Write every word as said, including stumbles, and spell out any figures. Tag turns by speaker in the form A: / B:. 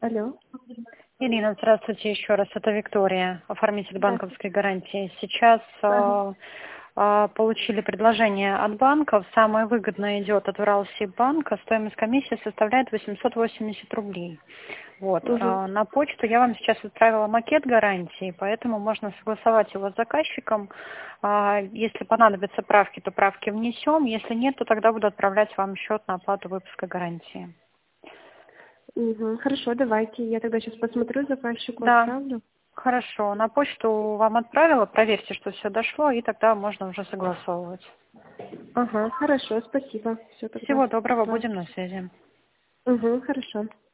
A: Алло.
B: Ирина, здравствуйте еще раз. Это Виктория, оформитель
A: Да.
B: банковской гарантии. Сейчас
A: Ага.
B: э, э, получили предложение от банков. Самое выгодное идет от Уралсиббанка. Стоимость комиссии составляет восемьсот восемьдесят рублей. Вот.
A: Угу.
B: э, на почту я вам сейчас отправила макет гарантии, поэтому можно согласовать его с заказчиком. А, если понадобятся правки, то правки внесем. Если нет, то тогда буду отправлять вам счет на оплату выпуска гарантии.
A: Угу. Хорошо, давайте. Я тогда сейчас посмотрю, заказчику
B: Да.
A: отправлю.
B: Хорошо, на почту вам отправила, проверьте, что все дошло, и тогда можно уже согласовывать.
A: Ага, хорошо, спасибо. Все тогда.
B: Всего доброго,
A: Отправлю.
B: будем на связи.
A: Угу, хорошо.